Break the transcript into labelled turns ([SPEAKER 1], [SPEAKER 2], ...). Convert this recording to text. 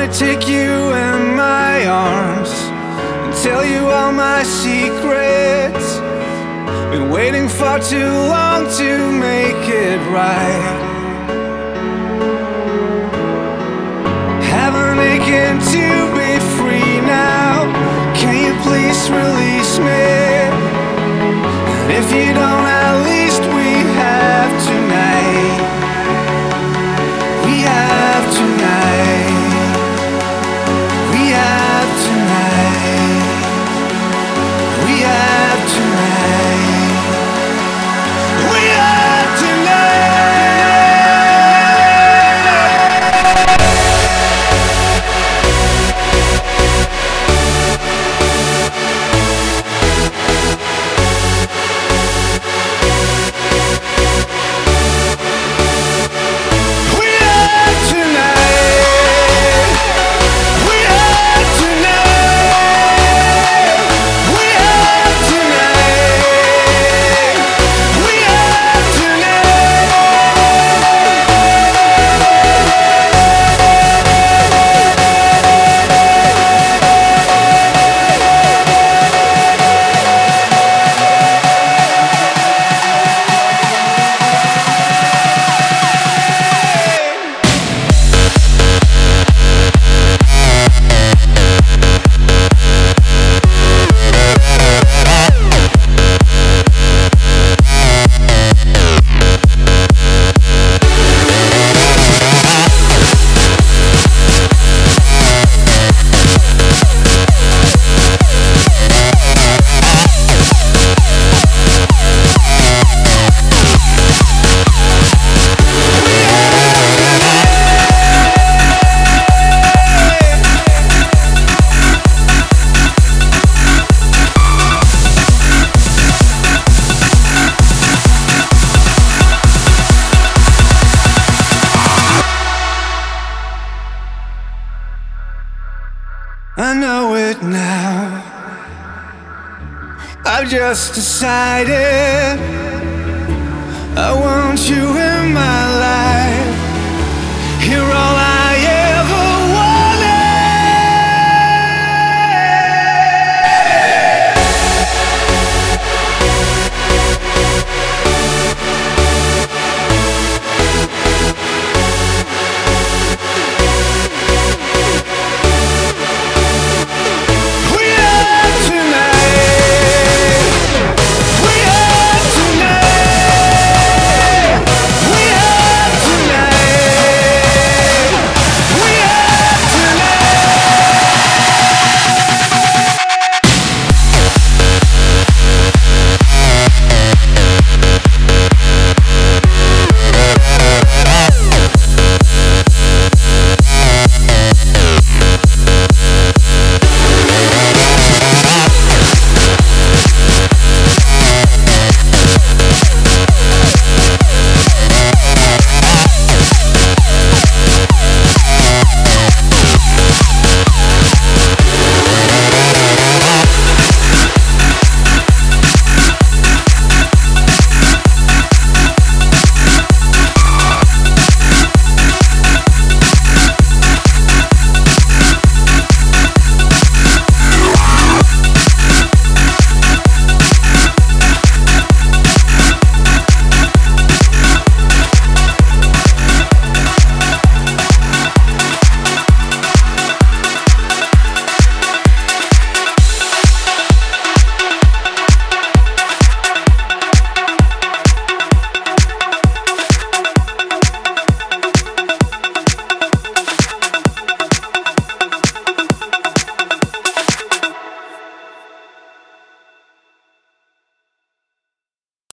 [SPEAKER 1] take you in my arms and tell you all my secrets. Been waiting far too long to make it right. Have an aching to be free now. Can you please release me? And if you don't, at least we have tonight. We have tonight. We have tonight. We have tonight. We have tonight. I know it now. I've just decided I want you in my life. You're all